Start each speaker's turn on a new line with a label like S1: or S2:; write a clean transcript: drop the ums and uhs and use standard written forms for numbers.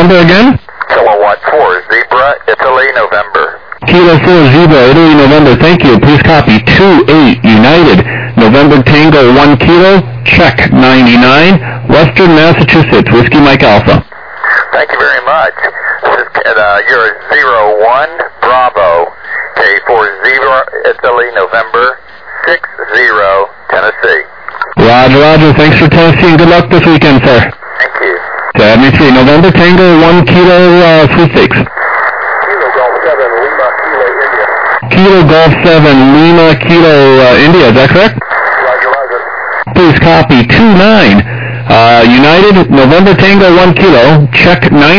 S1: number again?
S2: Kilowatt 4, Zebra, Italy, November.
S1: Kilo 4, Zebra, Italy, November. Thank you. Please copy 28, United, November Tango 1 Kilo, check 99, Western Massachusetts, Whiskey Mike Alpha.
S2: Thank you very much. You're 01, Bravo, K4, Zebra, Italy, November, 60, Tennessee.
S1: Roger. Thanks for Tennessee, and good luck this weekend, sir.
S2: Thank you.
S1: Academy 3, November Tango 1 Kilo, sweepstakes.
S2: Kilo Golf 7, Lima, Kilo, India.
S1: Kilo Golf 7, Lima, Kilo, India, is that correct?
S2: Roger.
S1: Please copy 29, United, November Tango 1 Kilo, check 9.